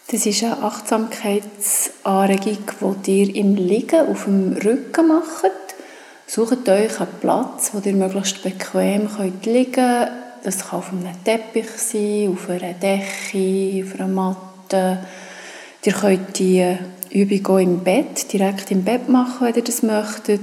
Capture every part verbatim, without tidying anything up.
Das ist eine Achtsamkeitsanregung, die ihr im Liegen auf dem Rücken macht. Sucht euch einen Platz, wo ihr möglichst bequem könnt liegen könnt. Das kann auf einem Teppich sein, auf einer Decke, auf einer Matte. Ihr könnt die Übung auch im Bett, direkt im Bett machen, wenn ihr das möchtet.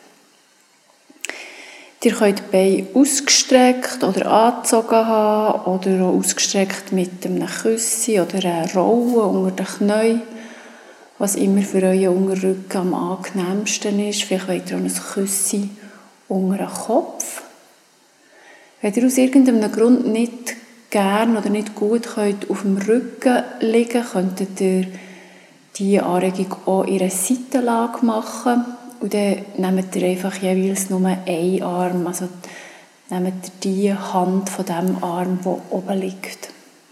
Ihr könnt die Beine ausgestreckt oder angezogen haben oder auch ausgestreckt mit einem Küsschen oder einer Rolle unter den Knien, was immer für euren Unterrücken am angenehmsten ist. Vielleicht wollt ihr auch ein Küsschen unter den Kopf. Wenn ihr aus irgendeinem Grund nicht gern oder nicht gut könnt auf dem Rücken liegen, könntet ihr diese Anregung auch in einer Seitenlage machen. Und dann nehmt ihr einfach jeweils nur einen Arm, also nehmt ihr die Hand von dem Arm, der oben liegt.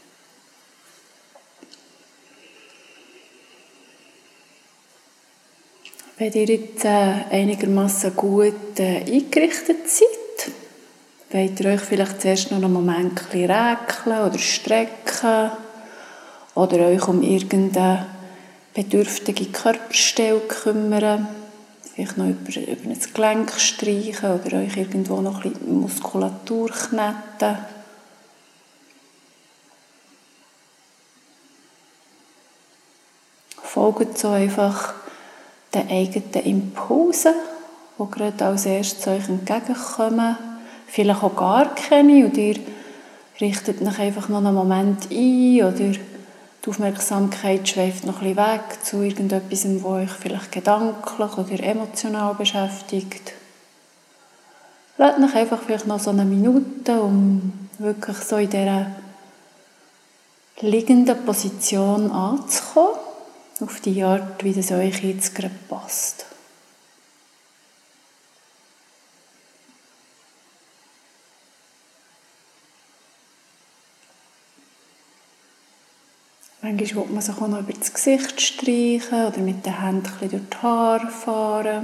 Wenn ihr jetzt äh, einigermaßen gut äh, eingerichtet seid, wollt ihr euch vielleicht zuerst noch einen Moment ein bisschen räkeln oder strecken oder euch um irgendeine bedürftige Körperstelle kümmern. Vielleicht noch über, über ein Gelenk streichen oder euch irgendwo noch ein bisschen Muskulatur kneten. Folgt so einfach den eigenen Impulsen, die gerade als erstes euch entgegenkommen. Vielleicht auch gar keine und ihr richtet euch einfach noch einen Moment ein oder die Aufmerksamkeit schweift noch ein bisschen weg zu irgendetwas, was euch vielleicht gedanklich oder emotional beschäftigt. Lasst euch einfach vielleicht noch so eine Minute, um wirklich so in dieser liegenden Position anzukommen, auf die Art, wie das euch jetzt gerade passt. Manchmal will man sich auch noch über das Gesicht streichen oder mit den Händen ein bisschen durch die Haare fahren.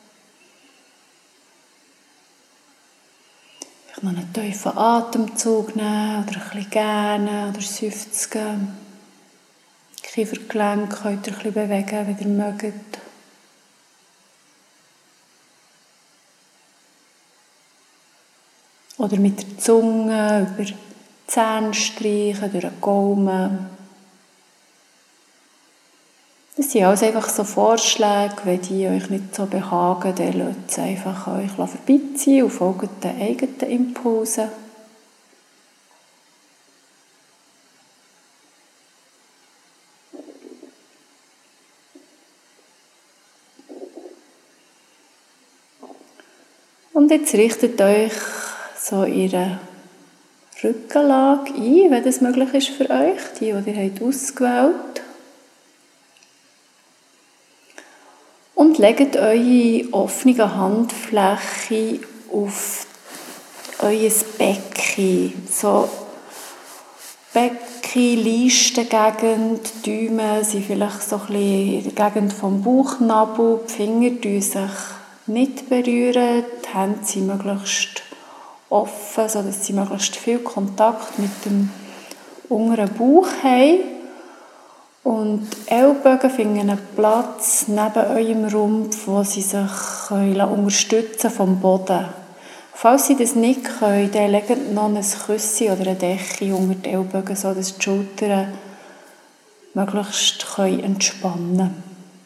Vielleicht noch einen tiefen Atemzug nehmen oder ein bisschen gähnen oder seufzen. Die Kiefergelenke könnt ihr ein bisschen bewegen, wenn ihr mögt. Oder mit der Zunge über die Zähne streichen, durch den Gaumen. Das sind alles einfach so Vorschläge, wenn die euch nicht so behagen, dann lasst es einfach an euch vorbeiziehen und folgt den eigenen Impulsen. Und jetzt richtet euch so ihre Rückenlage ein, wenn das möglich ist für euch, die, die ihr habt ausgewählt habt. Und legt eure offene Handfläche auf euer Becken. So Becken, Leistengegend, die Daumen sind vielleicht so ein bisschen in der Gegend vom Bauchnabel. Die Finger berühren sich nicht berühren. Die Hände sind möglichst offen, sodass sie möglichst viel Kontakt mit dem unteren Bauch haben. Und die Ellbogen finden einen Platz neben eurem Rumpf, wo sie sich können unterstützen vom Boden. Falls sie das nicht können, dann legt noch ein Küsschen oder eine Decke unter die Ellbogen, sodass die Schultern möglichst entspannen können.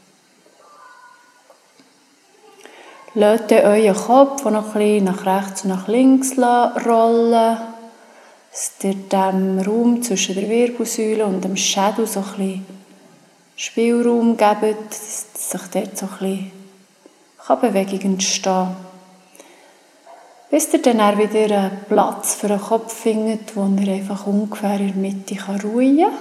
Lasst euren Kopf noch ein bisschen nach rechts und nach links rollen, dass ihr dem Raum zwischen der Wirbelsäule und dem Schädel so ein bisschen Spielraum gebt, dass sich dort so ein bisschen Bewegung entstehen kann. Bis ihr dann auch wieder einen Platz für den Kopf findet, wo ihr einfach ungefähr in der Mitte ruhen kann.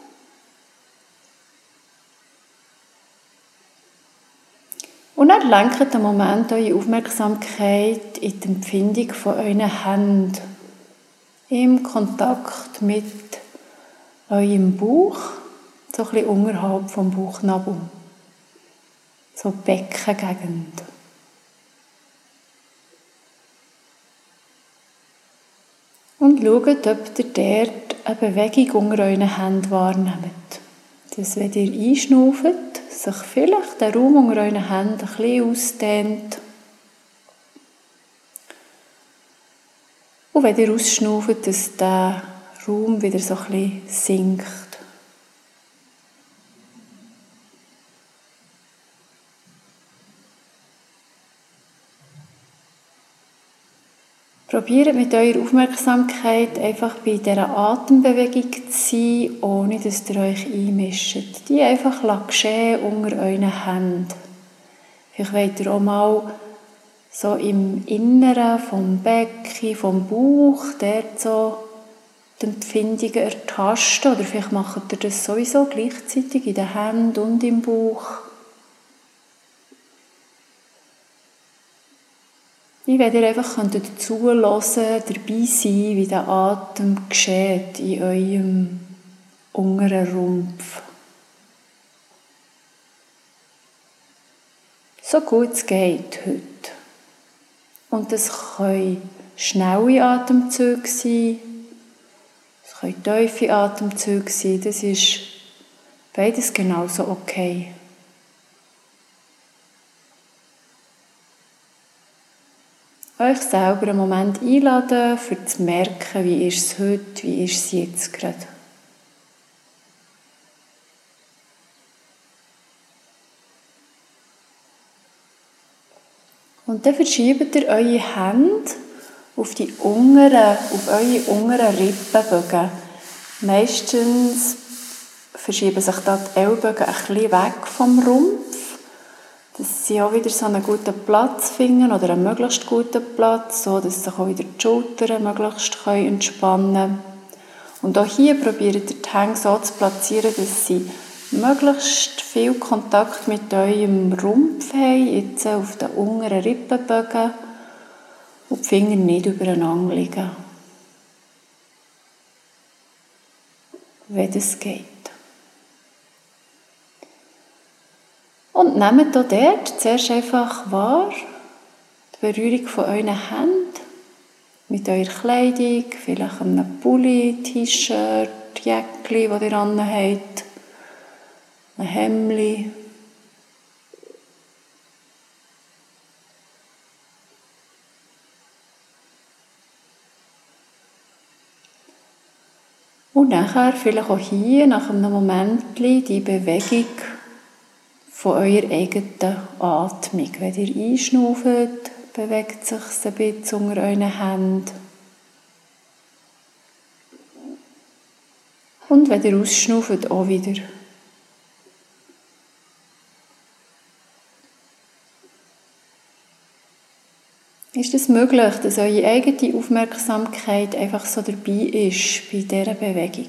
Und dann lenkt einen Moment eure Aufmerksamkeit in die Empfindung von euren Händen. Im Kontakt mit eurem Bauch, so ein bisschen unterhalb vom Bauchnabel. So Beckengegend. Und schaut, ob ihr dort eine Bewegung unter euren Händen wahrnehmt. dass, wenn ihr einschnauft, sich vielleicht der Raum unter euren Händen ein bisschen ausdehnt. Und wenn ihr ausschnauft, dass der Raum wieder so ein bisschen sinkt. Probiert mit eurer Aufmerksamkeit einfach bei dieser Atembewegung zu sein, ohne dass ihr euch einmischt. Die einfach geschehen unter euren Händen. Vielleicht wollt ihr auch mal so im Inneren vom Becken, vom Bauch, dort so die Empfindungen ertasten. Oder vielleicht macht ihr das sowieso gleichzeitig in den Händen und im Bauch. Wie wenn ihr einfach zuhören könnt, dabei sein, wie der Atem geschieht in eurem unteren Rumpf. So gut es geht heute. Und das können schnelle Atemzüge sein, es können tiefe Atemzüge sein, das ist beides genauso okay. Euch selber einen Moment einladen, für zu merken, wie ist es heute, wie ist es jetzt gerade. Und dann verschiebt ihr eure Hände auf die unteren, auf eure unteren Rippenbögen. Meistens verschieben sich da die Ellbogen ein bisschen weg vom Rumpf, dass sie auch wieder so einen guten Platz finden oder einen möglichst guten Platz, so dass sich auch wieder die Schultern möglichst entspannen können. Und auch hier probiert ihr die Hände so zu platzieren, dass sie möglichst viel Kontakt mit eurem Rumpf haben, jetzt auf den unteren Rippenbögen und die Finger nicht übereinander liegen. Wenn das geht. Und nehmt auch dort zuerst einfach wahr, die Berührung von euren Händen mit eurer Kleidung, vielleicht einem Pulli, T-Shirt, Jäckchen, das ihr anhabt, ein Hemdli. Und nachher vielleicht auch hier, nach einem Moment, die Bewegung von eurer eigenen Atmung. Wenn ihr einschnauft, bewegt sich ein bisschen unter euren Händen. Und wenn ihr ausschnauft, auch wieder. Ist es möglich, dass eure eigene Aufmerksamkeit einfach so dabei ist bei dieser Bewegung?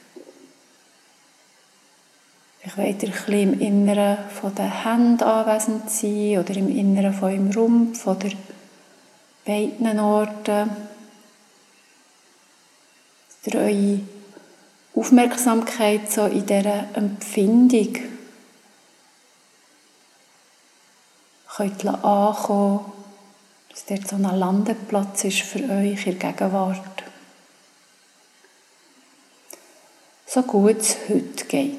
Vielleicht wollt ihr ein bisschen im Inneren von den Händen anwesend sein oder im Inneren von eurem Rumpf oder beiden Orten. Dass ihr eure Aufmerksamkeit so in dieser Empfindung könnt ankommen, dass dort so ein Landeplatz ist für euch in der Gegenwart. So gut es heute geht.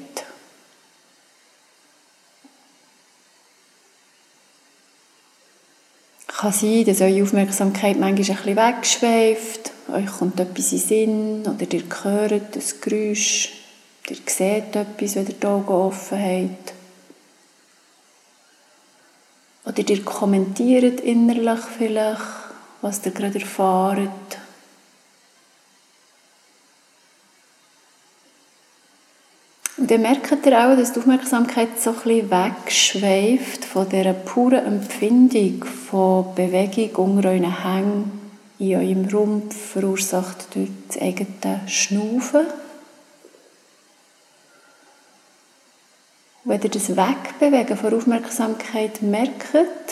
Kann sein, dass eure Aufmerksamkeit manchmal ein bisschen wegschweift, euch kommt etwas in den Sinn oder ihr hört ein Geräusch, ihr seht etwas, wenn ihr die Augen offen habt. Oder ihr kommentiert innerlich vielleicht, was ihr gerade erfahrt. Und dann merkt ihr auch, dass die Aufmerksamkeit so ein bisschen wegschweift von dieser puren Empfindung von Bewegung unter euren Hängen in eurem Rumpf, verursacht durch das eigene Schnaufen. Und wenn ihr das Wegbewegen von Aufmerksamkeit merkt,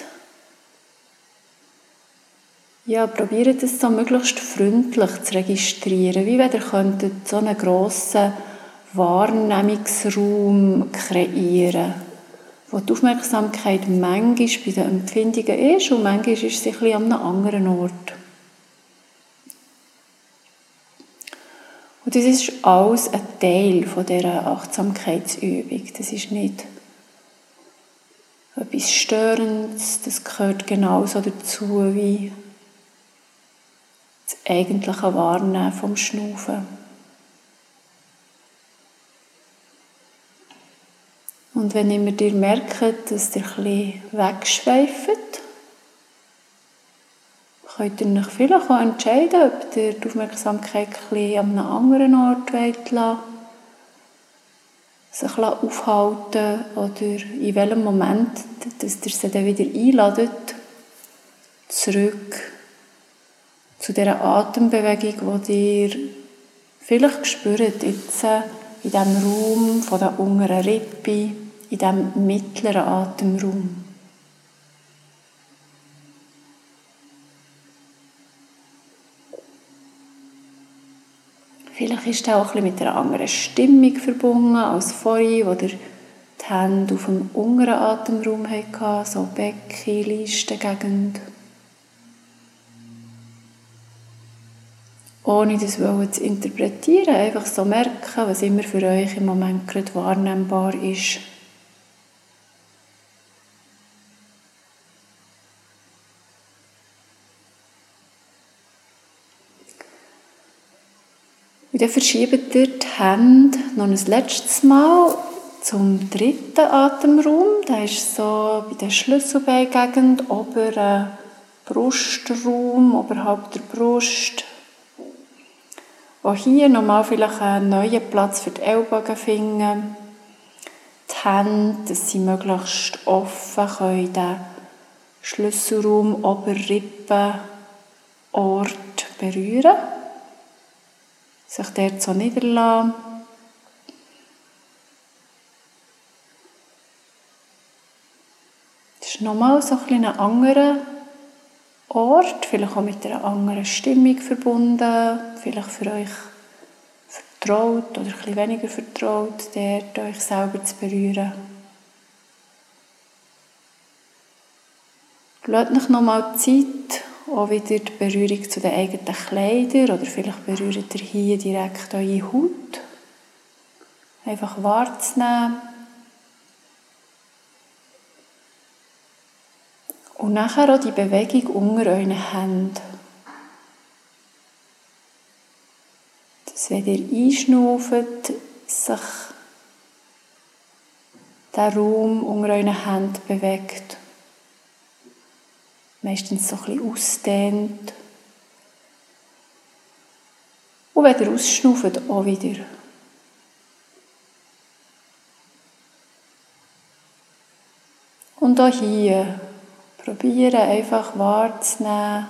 ja, probiert es so möglichst freundlich zu registrieren, wie wenn ihr könntet so einen grossen Wahrnehmungsraum kreieren, wo die Aufmerksamkeit manchmal bei den Empfindungen ist und manchmal ist sie ein bisschen an einem anderen Ort. Und Und das ist alles ein Teil von dieser Achtsamkeitsübung. Das ist nicht etwas Störendes, das gehört genauso dazu wie das eigentliche Wahrnehmen vom Schnaufen. Und wenn immer ihr merkt, dass ihr ein bisschen wegschweift, könnt ihr euch vielleicht auch entscheiden, ob ihr die Aufmerksamkeit ein bisschen an einem anderen Ort lassen wollt, sich aufhalten oder in welchem Moment, dass ihr sie dann wieder einladet, zurück zu dieser Atembewegung, die ihr vielleicht spürt, jetzt in diesem Raum von der unteren Rippe, in diesem mittleren Atemraum. Vielleicht ist das auch ein bisschen mit einer anderen Stimmung verbunden als vorhin, wo ihr die Hände auf dem unteren Atemraum hatte, so Becken, Leistengegend. Ohne das zu interpretieren, einfach so merken, was immer für euch im Moment gerade wahrnehmbar ist. Und dann verschiebt ihr die Hände noch ein letztes Mal zum dritten Atemraum. Der ist so bei der Schlüsselbeingegend, oberen Brustraum, oberhalb der Brust. Auch hier nochmal vielleicht einen neuen Platz für die Ellbogen finden. Die Hände, dass sie möglichst offen können, den Schlüsselraum, Oberrippenort berühren. Sich dort so niederlassen. Das ist nochmal so ein bisschen ein anderer Ort, vielleicht auch mit einer anderen Stimmung verbunden, vielleicht für euch vertraut oder ein bisschen weniger vertraut, dort euch selber zu berühren. Lasst euch nochmal Zeit, auch wieder die Berührung zu den eigenen Kleidern oder vielleicht berührt ihr hier direkt eure Haut. Einfach wahrzunehmen. Und nachher auch die Bewegung unter euren Händen. Dass, wenn ihr einschnauft, sich der Raum unter euren Händen bewegt. Meistens so ein bisschen ausdehnt. Und wenn ihr ausschnauft, auch wieder. Und auch hier probieren einfach wahrzunehmen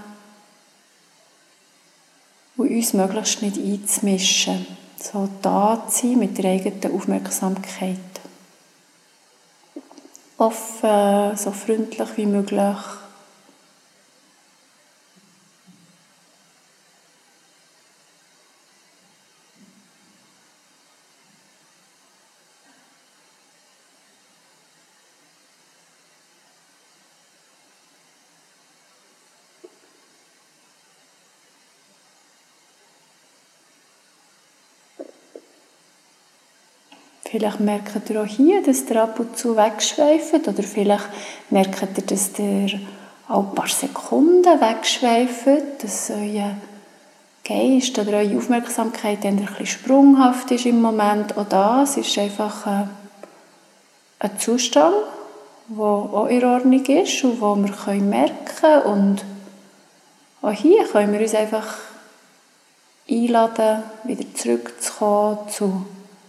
und uns möglichst nicht einzumischen. So da zu sein mit der eigenen Aufmerksamkeit. Offen, so freundlich wie möglich. Vielleicht merkt ihr auch hier, dass ihr ab und zu wegschweift. Oder vielleicht merkt ihr, dass ihr auch ein paar Sekunden wegschweift, dass euer Geist oder eure Aufmerksamkeit ein bisschen sprunghaft ist im Moment. Auch das ist einfach ein Zustand, der auch in Ordnung ist und den wir merken können. Und auch hier können wir uns einfach einladen, wieder zurückzukommen zu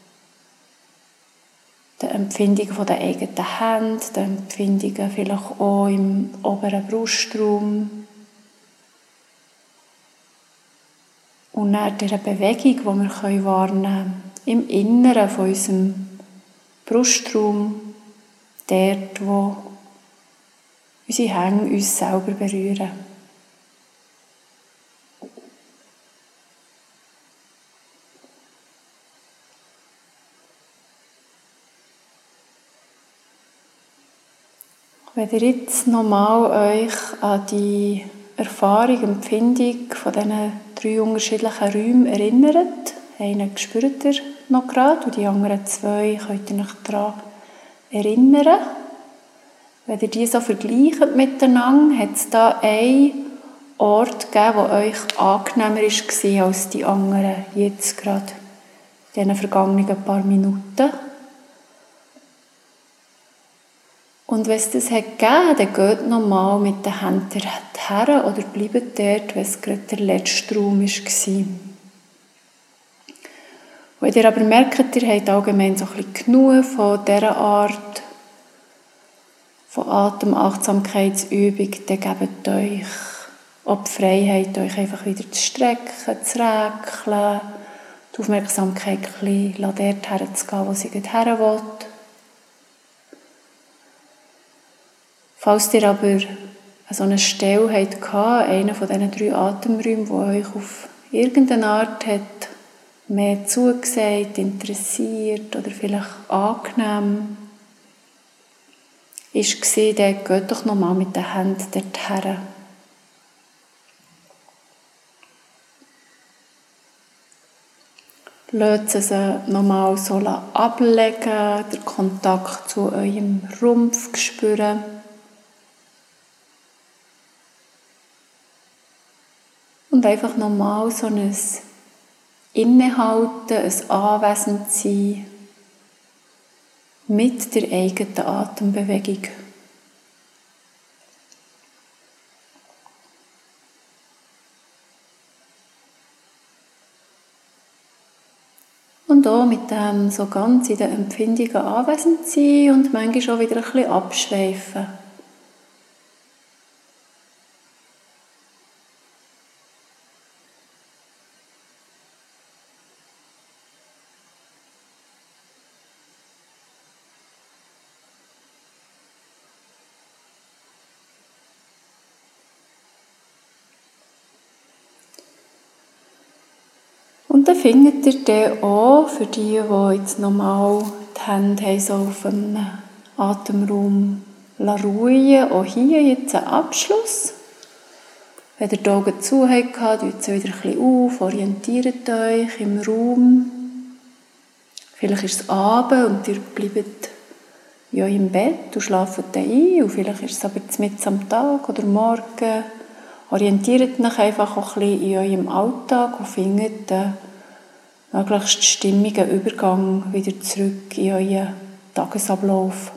den Empfindungen der eigenen Hände, den Empfindungen vielleicht auch im oberen Brustraum. Und dann dieser Bewegung, die wir wahrnehmen können, im Inneren von unserem Brustraum, dort, wo unsere Hände uns selber berühren. Wenn ihr jetzt nochmal euch an die Erfahrung, Empfindung von diesen drei unterschiedlichen Räumen erinnert, Einen spürt ihr noch gerade und die anderen zwei könnt ihr euch daran erinnern. Wenn ihr die so vergleicht miteinander, hat es da einen Ort gegeben, der euch angenehmer war als die anderen, jetzt gerade in diesen vergangenen paar Minuten. Und wenn es das hat gegeben, dann geht nochmal mit den Händen her oder bleibt dort, wenn es gerade der letzte Raum war. Wenn ihr aber merkt, ihr habt allgemein so ein bisschen genug von dieser Art von Atemachtsamkeitsübung, dann gebt euch auch die Freiheit, euch einfach wieder zu strecken, zu räkeln, die Aufmerksamkeit ein bisschen dort herzugehen, wo sie her will. Falls ihr aber so eine Stelle hattet, einen von diesen drei Atemräumen, die euch auf irgendeine Art hat mehr zugesagt, interessiert oder vielleicht angenehm ist gesehen, dann geht doch nochmal mit den Händen dorthin. Lasst sie nochmal so ablegen, den Kontakt zu eurem Rumpf spüren. Und einfach nochmal so ein Innehalten, ein Anwesendsein mit der eigenen Atembewegung. Und auch mit dem so ganz in den Empfindungen anwesend sein und manchmal auch wieder ein bisschen abschweifen. Und dann findet ihr den auch, für die, die jetzt nochmal die Hände haben, so auf einem Atemraum ruhen, auch hier jetzt einen Abschluss. Wenn ihr die Augen zu habt, tut sie wieder ein bisschen auf, orientiert euch im Raum. Vielleicht ist es Abend und ihr bleibt in eurem Bett und schlaft dann ein. Und vielleicht ist es aber mitten am Tag oder morgen. Orientiert euch einfach auch ein bisschen in eurem Alltag und findet den möglichst stimmigen Übergang wieder zurück in euren Tagesablauf.